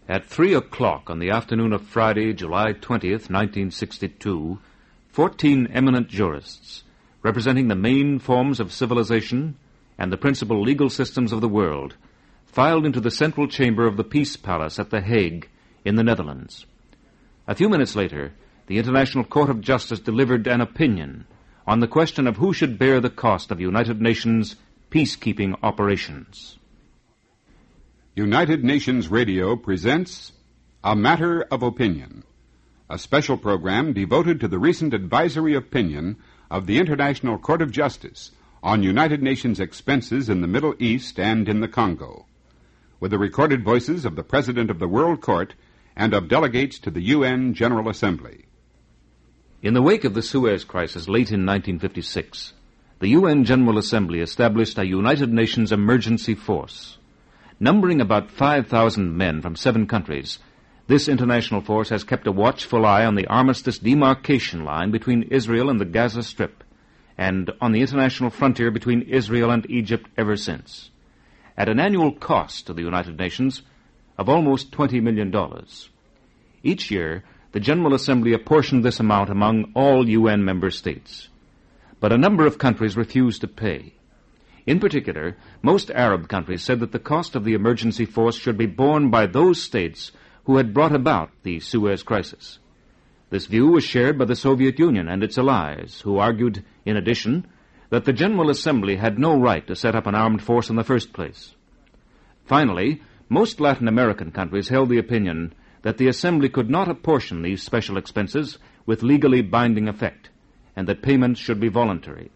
At 3 o'clock on the afternoon of Friday, July 20th, 1962, 14 eminent jurists, representing the main forms of civilization and the principal legal systems of the world, filed into the central chamber of the Peace Palace at The Hague in the Netherlands. A few minutes later, the International Court of Justice delivered an opinion on the question of who should bear the cost of United Nations peacekeeping operations. United Nations Radio presents A Matter of Opinion, a special program devoted to the recent advisory opinion of the International Court of Justice on United Nations expenses in the Middle East and in the Congo, with the recorded voices of the President of the World Court and of delegates to the UN General Assembly. In the wake of the Suez Crisis late in 1956, the UN General Assembly established a United Nations emergency force. Numbering about 5,000 men from 7 countries, this international force has kept a watchful eye on the armistice demarcation line between Israel and the Gaza Strip, and on the international frontier between Israel and Egypt ever since, at an annual cost to the United Nations of almost $20 million. Each year, the General Assembly apportioned this amount among all UN member states. But a number of countries refused to pay. In particular, most Arab countries said that the cost of the emergency force should be borne by those states who had brought about the Suez Crisis. This view was shared by the Soviet Union and its allies, who argued, in addition, that the General Assembly had no right to set up an armed force in the first place. Finally, most Latin American countries held the opinion that the Assembly could not apportion these special expenses with legally binding effect, and that payments should be voluntary.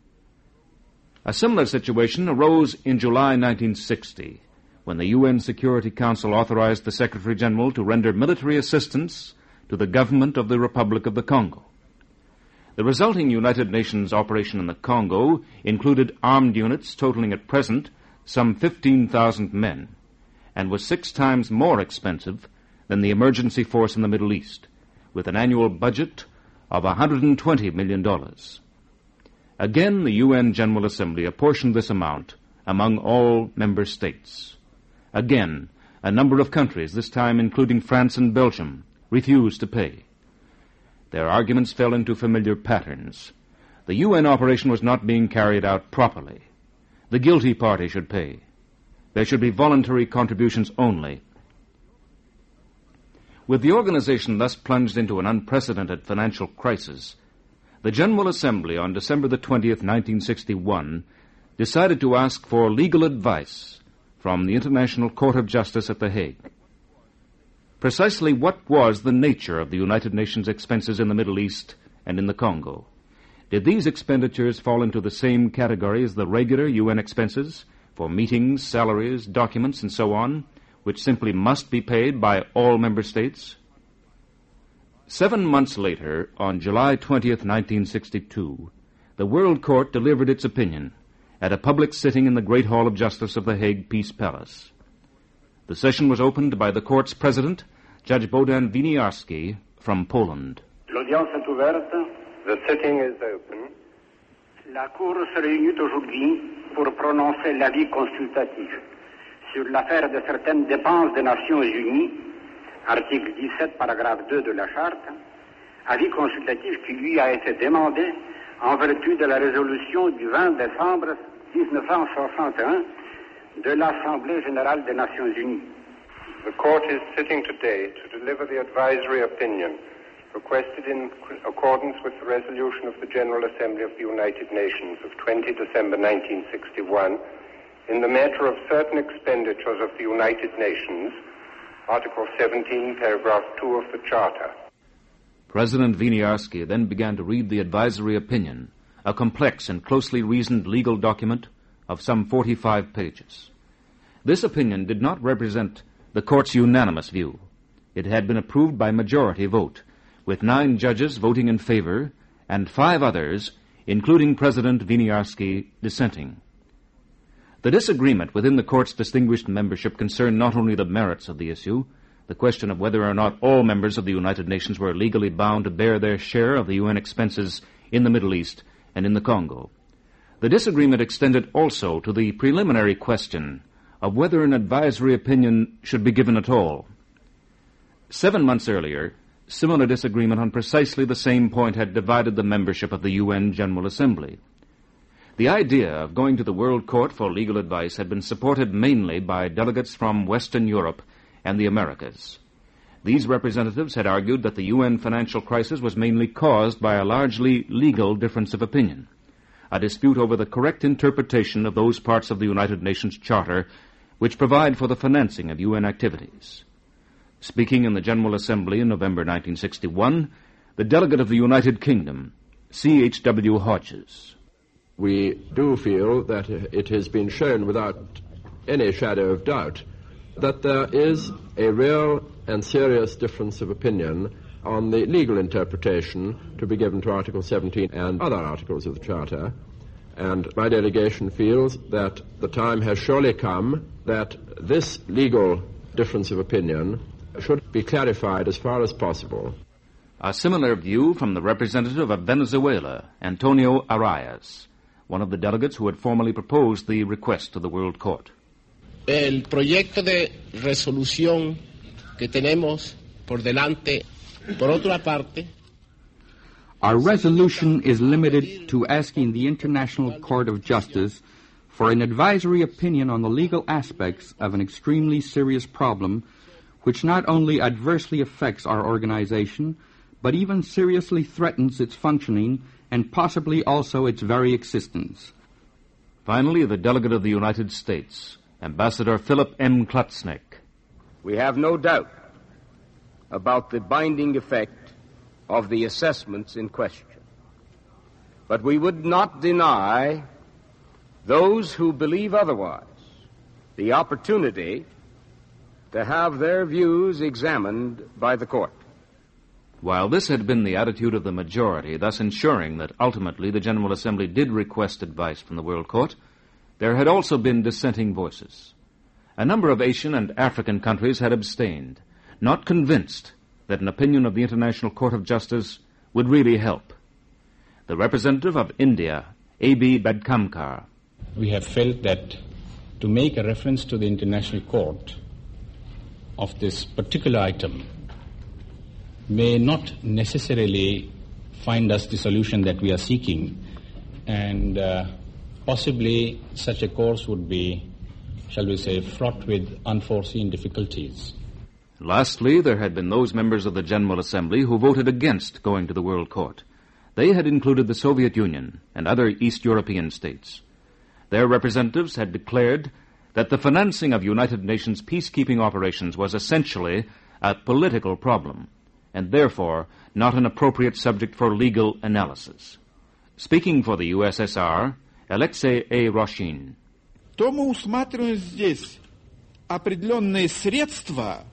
A similar situation arose in July 1960, when the UN Security Council authorized the Secretary-General to render military assistance to the government of the Republic of the Congo. The resulting United Nations operation in the Congo included armed units totaling at present some 15,000 men, and was 6 times more expensive than the emergency force in the Middle East, with an annual budget of $120 million. Again, the UN General Assembly apportioned this amount among all member states. Again, a number of countries, this time including France and Belgium, refused to pay. Their arguments fell into familiar patterns. The UN operation was not being carried out properly. The guilty party should pay. There should be voluntary contributions only. With the organization thus plunged into an unprecedented financial crisis, the General Assembly on December the 20th, 1961, decided to ask for legal advice from the International Court of Justice at The Hague. Precisely what was the nature of the United Nations expenses in the Middle East and in the Congo? Did these expenditures fall into the same category as the regular UN expenses for meetings, salaries, documents, and so on, which simply must be paid by all member states? 7 months later, on July 20th, 1962, the World Court delivered its opinion at a public sitting in the Great Hall of Justice of The Hague Peace Palace. The session was opened by the Court's President, Judge Bohdan Winiarski, from Poland. L'audience est ouverte. The sitting is open. La Cour se réunit aujourd'hui pour prononcer l'avis consultatif sur l'affaire de certaines dépenses des Nations Unies, article 17, paragraphe 2 de la Charte, avis consultatif qui lui a été demandé en vertu de la résolution du 20 décembre 1961 de l'Assemblée générale des Nations Unies. The Court is sitting today to deliver the advisory opinion requested in accordance with the resolution of the General Assembly of the United Nations of 20 December 1961 in the matter of certain expenditures of the United Nations, Article 17, paragraph 2 of the Charter. President Winiarski then began to read the advisory opinion, a complex and closely reasoned legal document of some 45 pages. This opinion did not represent the Court's unanimous view. It had been approved by majority vote, with 9 judges voting in favor and 5 others, including President Winiarski, dissenting. The disagreement within the Court's distinguished membership concerned not only the merits of the issue, the question of whether or not all members of the United Nations were legally bound to bear their share of the UN expenses in the Middle East and in the Congo. The disagreement extended also to the preliminary question of whether an advisory opinion should be given at all. 7 months earlier, similar disagreement on precisely the same point had divided the membership of the UN General Assembly. The idea of going to the World Court for legal advice had been supported mainly by delegates from Western Europe and the Americas. These representatives had argued that the UN financial crisis was mainly caused by a largely legal difference of opinion, a dispute over the correct interpretation of those parts of the United Nations Charter which provide for the financing of UN activities. Speaking in the General Assembly in November 1961, the delegate of the United Kingdom, C.H.W. Hodges. We do feel that it has been shown without any shadow of doubt that there is a real and serious difference of opinion on the legal interpretation to be given to Article 17 and other articles of the Charter. And my delegation feels that the time has surely come that this legal difference of opinion should be clarified as far as possible. A similar view from the representative of Venezuela, Antonio Arias, one of the delegates who had formally proposed the request to the World Court. El proyecto de resolución que tenemos por delante, por otra parte, our resolution is limited to asking the International Court of Justice for an advisory opinion on the legal aspects of an extremely serious problem which not only adversely affects our organization, but even seriously threatens its functioning and possibly also its very existence. Finally, the delegate of the United States, Ambassador Philip M. Klutznick. We have no doubt about the binding effect of the assessments in question. But we would not deny those who believe otherwise the opportunity to have their views examined by the court. While this had been the attitude of the majority, thus ensuring that ultimately the General Assembly did request advice from the World Court, there had also been dissenting voices. A number of Asian and African countries had abstained, not convinced that an opinion of the International Court of Justice would really help. The representative of India, A.B. Badkamkar. We have felt that to make a reference to the International Court of this particular item may not necessarily find us the solution that we are seeking, and possibly such a course would be, shall we say, fraught with unforeseen difficulties. Lastly, there had been those members of the General Assembly who voted against going to the World Court. They had included the Soviet Union and other East European states. Their representatives had declared that the financing of United Nations peacekeeping operations was essentially a political problem, and therefore not an appropriate subject for legal analysis. Speaking for the USSR, Alexei A. Roshin. То мы усматриваем здесь определенные средства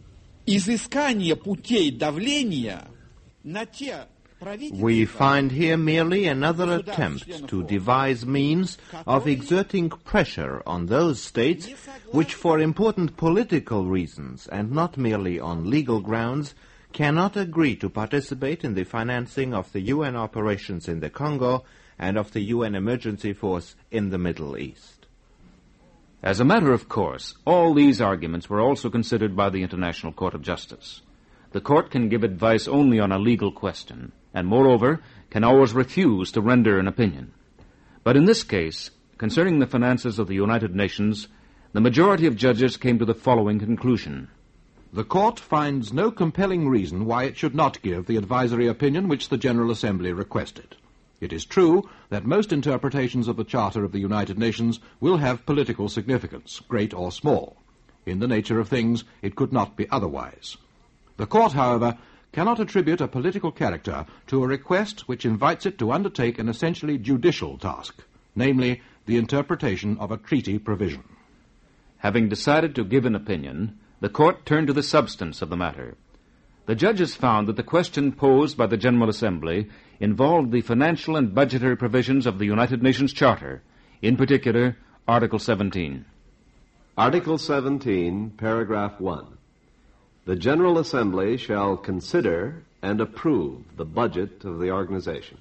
изыскания путей давления на те. We find here merely another attempt to devise means of exerting pressure on those states which, for important political reasons and not merely on legal grounds, cannot agree to participate in the financing of the UN operations in the Congo and of the UN emergency force in the Middle East. As a matter of course, all these arguments were also considered by the International Court of Justice. The court can give advice only on a legal question, and moreover, can always refuse to render an opinion. But in this case, concerning the finances of the United Nations, the majority of judges came to the following conclusion. The Court finds no compelling reason why it should not give the advisory opinion which the General Assembly requested. It is true that most interpretations of the Charter of the United Nations will have political significance, great or small. In the nature of things, it could not be otherwise. The Court, however, cannot attribute a political character to a request which invites it to undertake an essentially judicial task, namely the interpretation of a treaty provision. Having decided to give an opinion, the Court turned to the substance of the matter. The judges found that the question posed by the General Assembly involved the financial and budgetary provisions of the United Nations Charter, in particular, Article 17. Article 17, Paragraph 1. The General Assembly shall consider and approve the budget of the organization.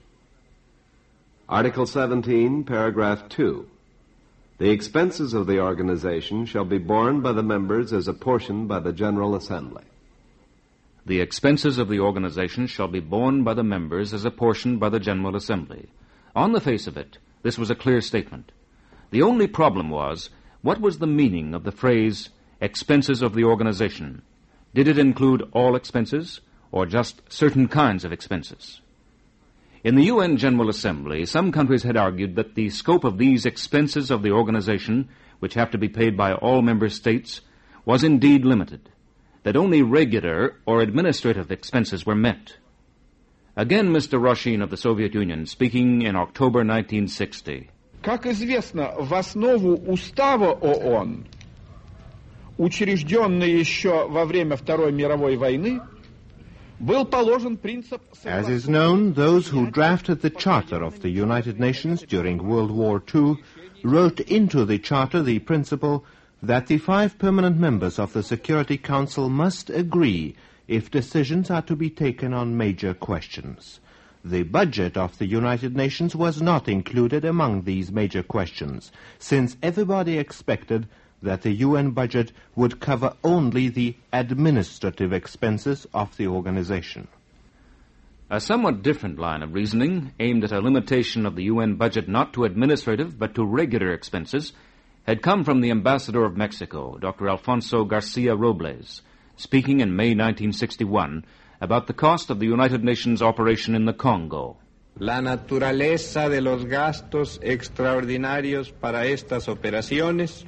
Article 17, Paragraph 2. The expenses of the organization shall be borne by the members as apportioned by the General Assembly. The expenses of the organization shall be borne by the members as apportioned by the General Assembly. On the face of it, this was a clear statement. The only problem was, what was the meaning of the phrase, expenses of the organization? Did it include all expenses, or just certain kinds of expenses? In the UN General Assembly, some countries had argued that the scope of these expenses of the organization, which have to be paid by all member states, was indeed limited, that only regular or administrative expenses were meant. Again, Mr. Roshin of the Soviet Union, speaking in October 1960. Как известно, в основу устава ООН, учрежденный еще во время Второй мировой войны, был положен принцип... As is known, those who drafted the Charter of the United Nations during World War II wrote into the Charter the principle that the 5 permanent members of the Security Council must agree if decisions are to be taken on major questions. The budget of the United Nations was not included among these major questions, since everybody expected that the UN budget would cover only the administrative expenses of the organization. A somewhat different line of reasoning, aimed at a limitation of the UN budget not to administrative but to regular expenses, had come from the ambassador of Mexico, Dr. Alfonso Garcia Robles, speaking in May 1961 about the cost of the United Nations operation in the Congo. La naturaleza de los gastos extraordinarios para estas operaciones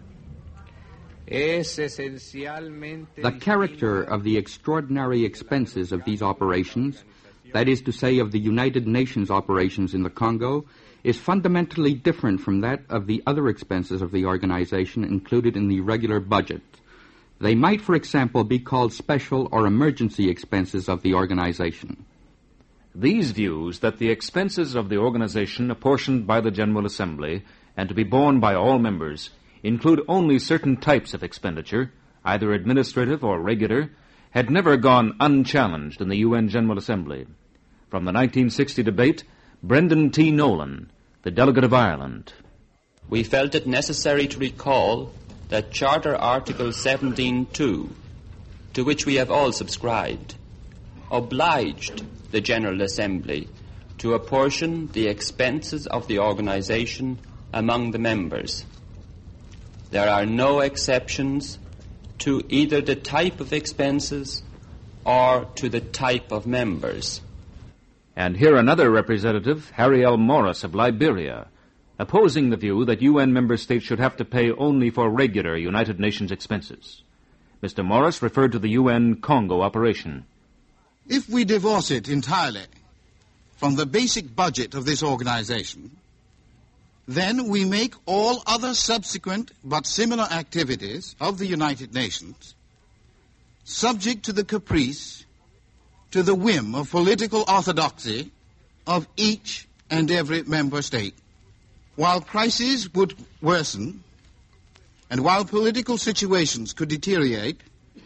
es esencialmente... The character of the extraordinary expenses of these operations, that is to say of the United Nations operations in the Congo, is fundamentally different from that of the other expenses of the organization included in the regular budget. They might, for example, be called special or emergency expenses of the organization. These views that the expenses of the organization apportioned by the General Assembly and to be borne by all members include only certain types of expenditure, either administrative or regular, had never gone unchallenged in the UN General Assembly. From the 1960 debate, Brendan T. Nolan, the delegate of Ireland. We felt it necessary to recall that Charter Article 17.2, to which we have all subscribed, obliged the General Assembly to apportion the expenses of the organization among the members. There are no exceptions to either the type of expenses or to the type of members. And here another representative, Harry L. Morris of Liberia, opposing the view that UN member states should have to pay only for regular United Nations expenses. Mr. Morris referred to the UN Congo operation. If we divorce it entirely from the basic budget of this organization, then we make all other subsequent but similar activities of the United Nations subject to the caprice, to the whim of political orthodoxy of each and every member state. While crises would worsen, and while political situations could deteriorate,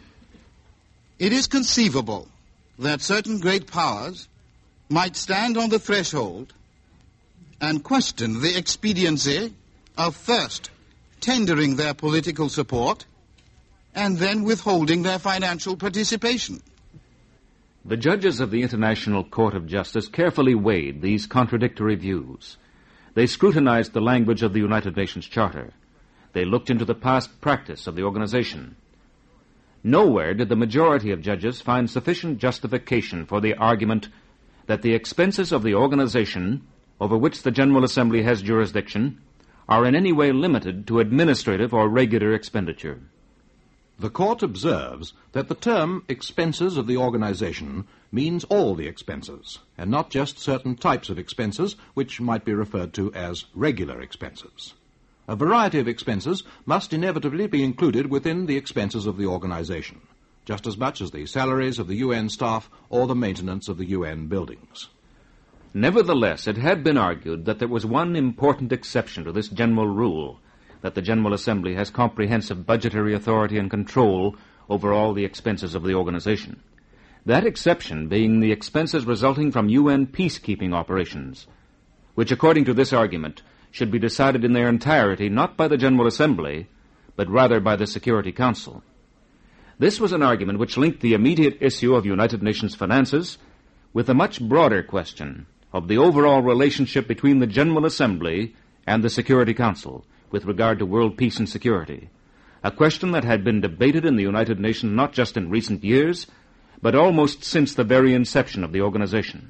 it is conceivable that certain great powers might stand on the threshold and question the expediency of first tendering their political support and then withholding their financial participation. The judges of the International Court of Justice carefully weighed these contradictory views. They scrutinized the language of the United Nations Charter. They looked into the past practice of the organization. Nowhere did the majority of judges find sufficient justification for the argument that the expenses of the organization, over which the General Assembly has jurisdiction, are in any way limited to administrative or regular expenditure. The Court observes that the term expenses of the organization means all the expenses, and not just certain types of expenses, which might be referred to as regular expenses. A variety of expenses must inevitably be included within the expenses of the organization, just as much as the salaries of the UN staff or the maintenance of the UN buildings. Nevertheless, it had been argued that there was one important exception to this general rule, that the General Assembly has comprehensive budgetary authority and control over all the expenses of the organization. That exception being the expenses resulting from UN peacekeeping operations, which, according to this argument, should be decided in their entirety not by the General Assembly, but rather by the Security Council. This was an argument which linked the immediate issue of United Nations finances with a much broader question of the overall relationship between the General Assembly and the Security Council with regard to world peace and security, a question that had been debated in the United Nations not just in recent years, but almost since the very inception of the organization.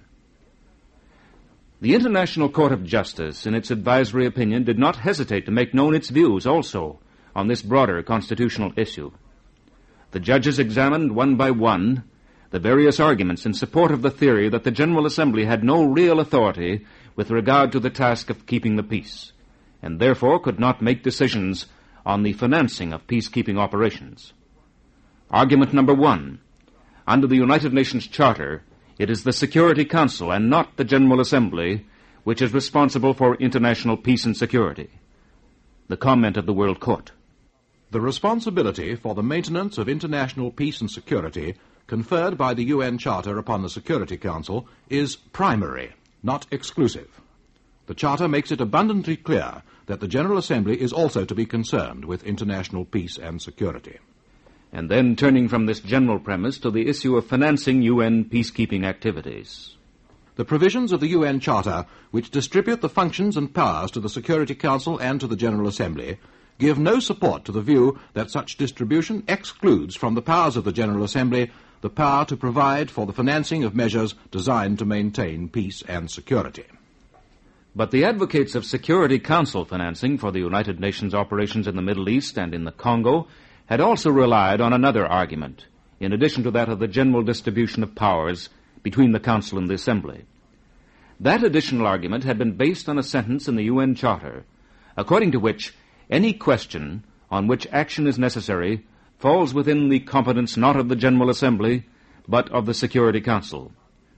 The International Court of Justice, in its advisory opinion, did not hesitate to make known its views also on this broader constitutional issue. The judges examined one by one the various arguments in support of the theory that the General Assembly had no real authority with regard to the task of keeping the peace, and therefore could not make decisions on the financing of peacekeeping operations. Argument number 1. Under the United Nations Charter, it is the Security Council and not the General Assembly which is responsible for international peace and security. The comment of the World Court. The responsibility for the maintenance of international peace and security conferred by the UN Charter upon the Security Council is primary, not exclusive. The Charter makes it abundantly clear that the General Assembly is also to be concerned with international peace and security. And then turning from this general premise to the issue of financing UN peacekeeping activities. The provisions of the UN Charter, which distribute the functions and powers to the Security Council and to the General Assembly, give no support to the view that such distribution excludes from the powers of the General Assembly the power to provide for the financing of measures designed to maintain peace and security. But the advocates of Security Council financing for the United Nations operations in the Middle East and in the Congo had also relied on another argument, in addition to that of the general distribution of powers between the Council and the Assembly. That additional argument had been based on a sentence in the UN Charter, according to which any question on which action is necessary falls within the competence not of the General Assembly, but of the Security Council.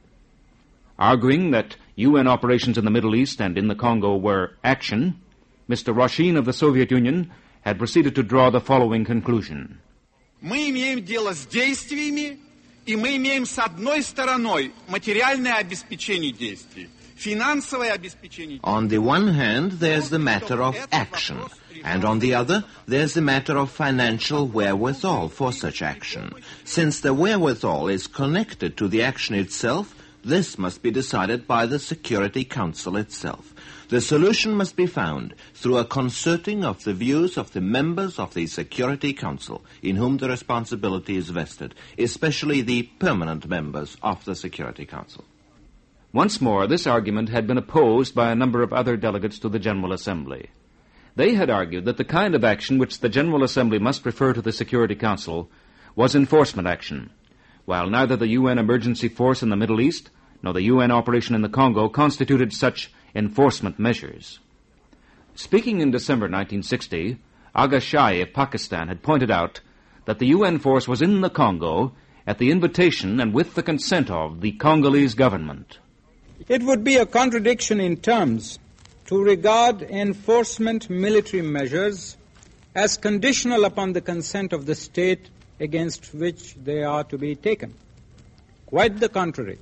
Arguing that UN operations in the Middle East and in the Congo were action, Mr. Roshin of the Soviet Union had proceeded to draw the following conclusion. Мы имеем дело с действиями, и мы имеем с одной стороной материальное обеспечение действий, финансовое обеспечение. On the one hand, there's the matter of action, and on the other, there's the matter of financial wherewithal for such action. Since the wherewithal is connected to the action itself, this must be decided by the Security Council itself. The solution must be found through a concerting of the views of the members of the Security Council, in whom the responsibility is vested, especially the permanent members of the Security Council. Once more, this argument had been opposed by a number of other delegates to the General Assembly. They had argued that the kind of action which the General Assembly must refer to the Security Council was enforcement action, while neither the UN emergency force in the Middle East nor the UN operation in the Congo constituted such enforcement measures. Speaking in December 1960, Aga Shai of Pakistan had pointed out that the UN force was in the Congo at the invitation and with the consent of the Congolese government. It would be a contradiction in terms to regard enforcement military measures as conditional upon the consent of the state against which they are to be taken. Quite the contrary.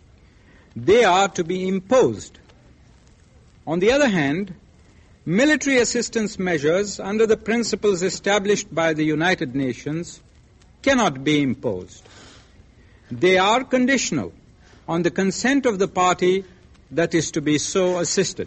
They are to be imposed. On the other hand, military assistance measures under the principles established by the United Nations cannot be imposed. They are conditional on the consent of the party that is to be so assisted.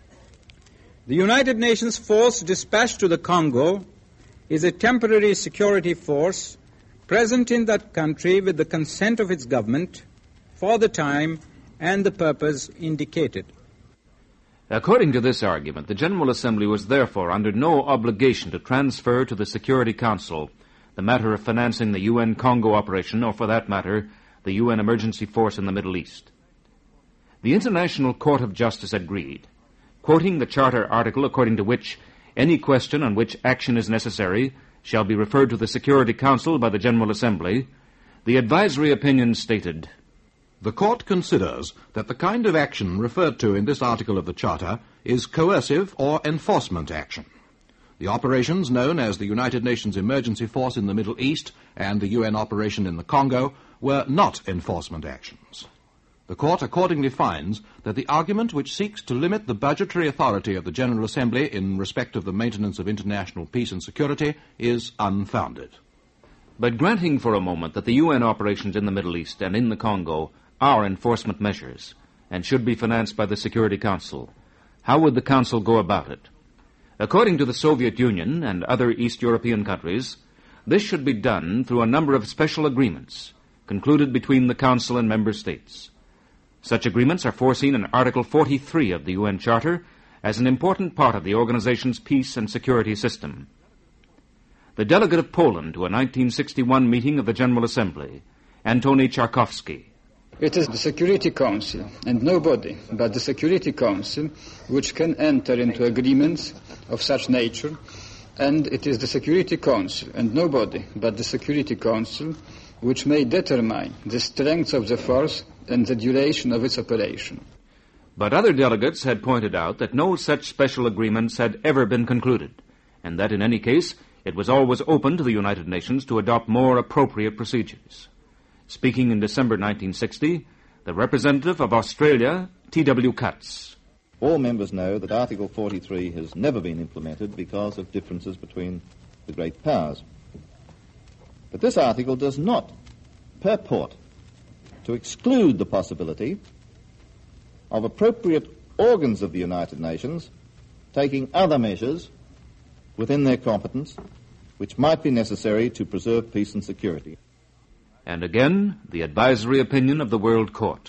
The United Nations force dispatched to the Congo is a temporary security force present in that country with the consent of its government for the time and the purpose indicated. According to this argument, the General Assembly was therefore under no obligation to transfer to the Security Council the matter of financing the UN Congo operation, or for that matter, the UN emergency force in the Middle East. The International Court of Justice agreed, quoting the Charter article according to which any question on which action is necessary shall be referred to the Security Council by the General Assembly. The advisory opinion stated, The Court considers that the kind of action referred to in this article of the Charter is coercive or enforcement action. The operations known as the United Nations Emergency Force in the Middle East and the UN operation in the Congo were not enforcement actions. The Court accordingly finds that the argument which seeks to limit the budgetary authority of the General Assembly in respect of the maintenance of international peace and security is unfounded. But granting for a moment that the UN operations in the Middle East and in the Congo are enforcement measures and should be financed by the Security Council, how would the Council go about it? According to the Soviet Union and other East European countries, this should be done through a number of special agreements concluded between the Council and member states. Such agreements are foreseen in Article 43 of the UN Charter as an important part of the organization's peace and security system. The delegate of Poland to a 1961 meeting of the General Assembly, Antoni Charkowski. It is the Security Council and nobody but the Security Council which can enter into agreements of such nature, and it is the Security Council and nobody but the Security Council which may determine the strength of the force and the duration of its operation. But other delegates had pointed out that no such special agreements had ever been concluded, and that in any case it was always open to the United Nations to adopt more appropriate procedures. Speaking in December 1960, the representative of Australia, T.W. Cutts. All members know that Article 43 has never been implemented because of differences between the great powers. But this article does not purport to exclude the possibility of appropriate organs of the United Nations taking other measures within their competence which might be necessary to preserve peace and security. And again, the advisory opinion of the World Court.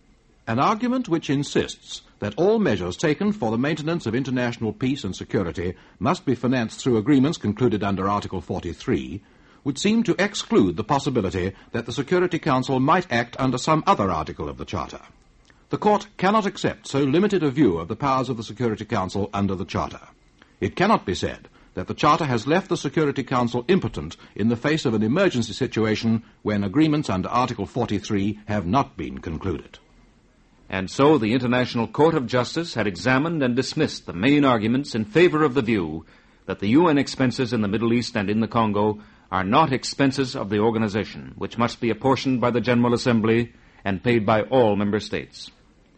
An argument which insists that all measures taken for the maintenance of international peace and security must be financed through agreements concluded under Article 43 would seem to exclude the possibility that the Security Council might act under some other article of the Charter. The Court cannot accept so limited a view of the powers of the Security Council under the Charter. It cannot be said that the Charter has left the Security Council impotent in the face of an emergency situation when agreements under Article 43 have not been concluded. And so the International Court of Justice had examined and dismissed the main arguments in favor of the view that the UN expenses in the Middle East and in the Congo are not expenses of the organization, which must be apportioned by the General Assembly and paid by all member states.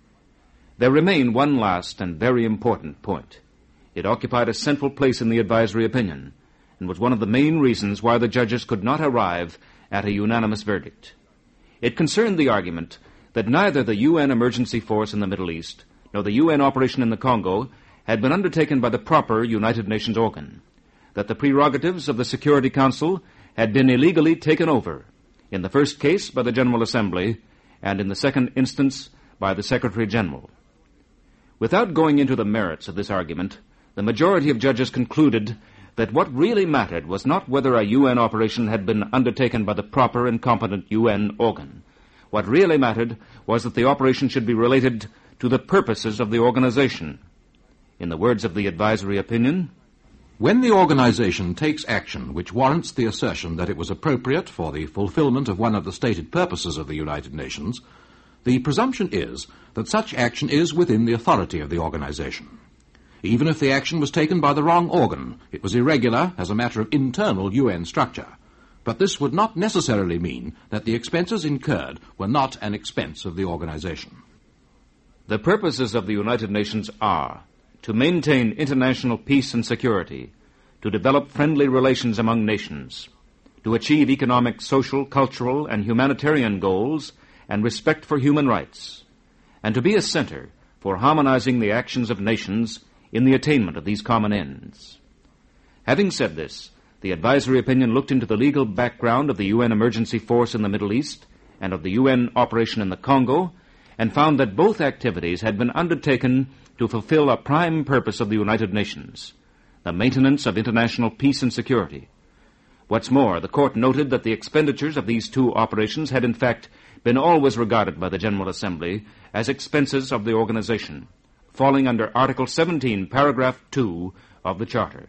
There remained one last and very important point. It occupied a central place in the advisory opinion, and was one of the main reasons why the judges could not arrive at a unanimous verdict. It concerned the argument that neither the UN emergency force in the Middle East nor the UN operation in the Congo had been undertaken by the proper United Nations organ, that the prerogatives of the Security Council had been illegally taken over, in the first case by the General Assembly, and in the second instance by the Secretary General. Without going into the merits of this argument, the majority of judges concluded that what really mattered was not whether a UN operation had been undertaken by the proper and competent UN organ. What really mattered was that the operation should be related to the purposes of the organization. In the words of the advisory opinion, when the organization takes action which warrants the assertion that it was appropriate for the fulfillment of one of the stated purposes of the United Nations, the presumption is that such action is within the authority of the organization. Even if the action was taken by the wrong organ, it was irregular as a matter of internal UN structure. But this would not necessarily mean that the expenses incurred were not an expense of the organization. The purposes of the United Nations are to maintain international peace and security, to develop friendly relations among nations, to achieve economic, social, cultural, and humanitarian goals and respect for human rights, and to be a center for harmonizing the actions of nations in the attainment of these common ends. Having said this, the advisory opinion looked into the legal background of the UN emergency force in the Middle East and of the UN operation in the Congo, and found that both activities had been undertaken to fulfill a prime purpose of the United Nations, the maintenance of international peace and security. What's more, the Court noted that the expenditures of these two operations had in fact been always regarded by the General Assembly as expenses of the organization, falling under Article 17, Paragraph 2 of the Charter.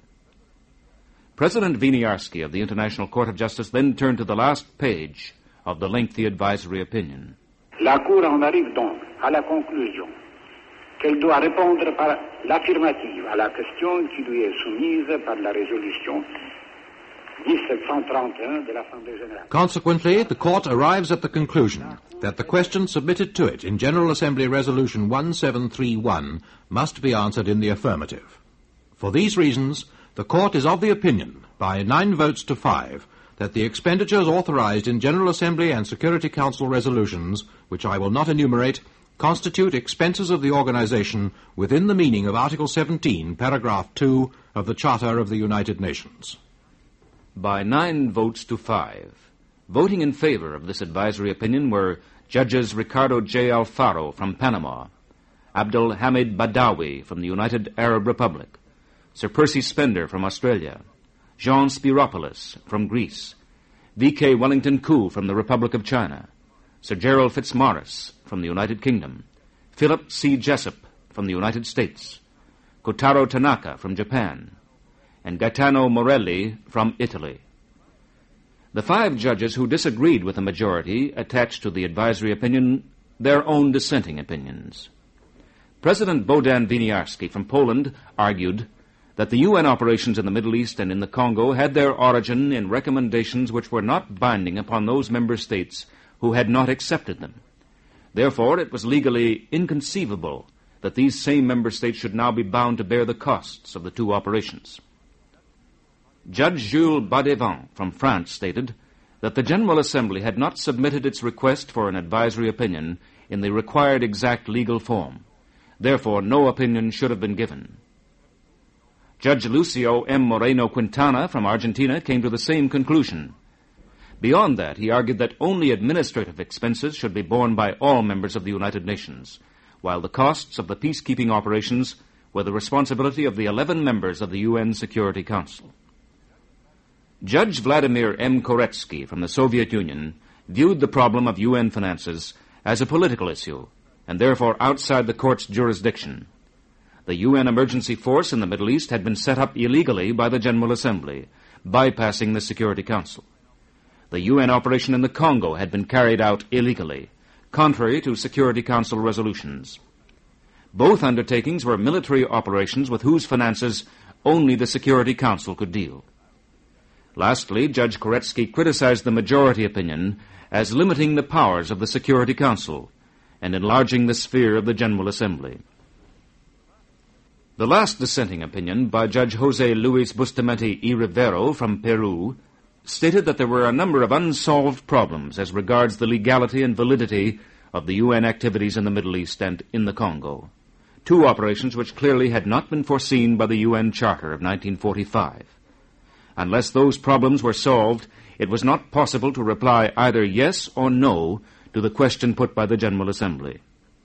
President Winiarski of the International Court of Justice then turned to the last page of the lengthy advisory opinion. La Cour en arrive donc à la conclusion qu'elle doit répondre par l'affirmative à la question qui lui est soumise par la résolution 1731 de l'Assemblée générale. Consequently, the Court arrives at the conclusion that the question submitted to it in General Assembly Resolution 1731 must be answered in the affirmative. For these reasons, the Court is of the opinion, by 9 votes to 5, that the expenditures authorized in General Assembly and Security Council resolutions, which I will not enumerate, constitute expenses of the organization within the meaning of Article 17, Paragraph 2 of the Charter of the United Nations. By 9 votes to 5, voting in favor of this advisory opinion were Judges Ricardo J. Alfaro from Panama, Abdul Hamid Badawi from the United Arab Republic, Sir Percy Spender from Australia, Jean Spiropoulos from Greece, V.K. Wellington Koo from the Republic of China, Sir Gerald Fitzmaurice from the United Kingdom, Philip C. Jessup from the United States, Kotaro Tanaka from Japan, and Gaetano Morelli from Italy. The 5 judges who disagreed with the majority attached to the advisory opinion their own dissenting opinions. President Bohdan Winiarski from Poland argued that the UN operations in the Middle East and in the Congo had their origin in recommendations which were not binding upon those member states who had not accepted them. Therefore, it was legally inconceivable that these same member states should now be bound to bear the costs of the 2 operations. Judge Jules Badevant from France stated that the General Assembly had not submitted its request for an advisory opinion in the required exact legal form. Therefore, no opinion should have been given. Judge Lucio M. Moreno Quintana from Argentina came to the same conclusion. Beyond that, he argued that only administrative expenses should be borne by all members of the United Nations, while the costs of the peacekeeping operations were the responsibility of the 11 members of the UN Security Council. Judge Vladimir M. Koretsky from the Soviet Union viewed the problem of UN finances as a political issue, and therefore outside the court's jurisdiction. The UN emergency force in the Middle East had been set up illegally by the General Assembly, bypassing the Security Council. The UN operation in the Congo had been carried out illegally, contrary to Security Council resolutions. Both undertakings were military operations with whose finances only the Security Council could deal. Lastly, Judge Koretsky criticized the majority opinion as limiting the powers of the Security Council and enlarging the sphere of the General Assembly. The last dissenting opinion, by Judge Jose Luis Bustamante y Rivero from Peru, stated that there were a number of unsolved problems as regards the legality and validity of the UN activities in the Middle East and in the Congo, 2 operations which clearly had not been foreseen by the UN Charter of 1945. Unless those problems were solved, it was not possible to reply either yes or no to the question put by the General Assembly.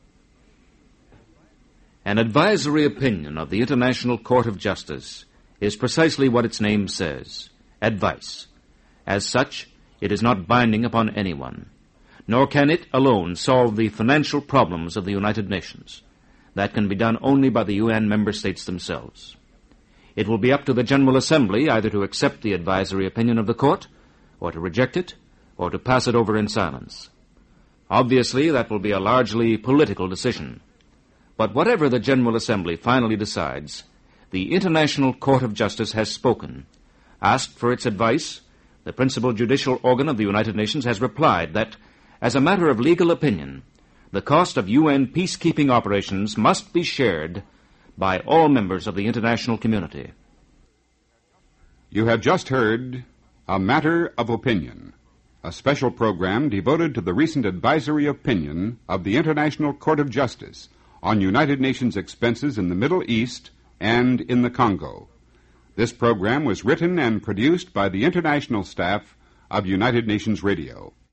An advisory opinion of the International Court of Justice is precisely what its name says, advice. As such, it is not binding upon anyone, nor can it alone solve the financial problems of the United Nations. That can be done only by the UN member states themselves. It will be up to the General Assembly either to accept the advisory opinion of the Court, or to reject it, or to pass it over in silence. Obviously, that will be a largely political decision. But whatever the General Assembly finally decides, the International Court of Justice has spoken. Asked for its advice, the principal judicial organ of the United Nations has replied that, as a matter of legal opinion, the cost of UN peacekeeping operations must be shared by all members of the international community. You have just heard A Matter of Opinion, a special program devoted to the recent advisory opinion of the International Court of Justice on United Nations expenses in the Middle East and in the Congo. This program was written and produced by the international staff of United Nations Radio.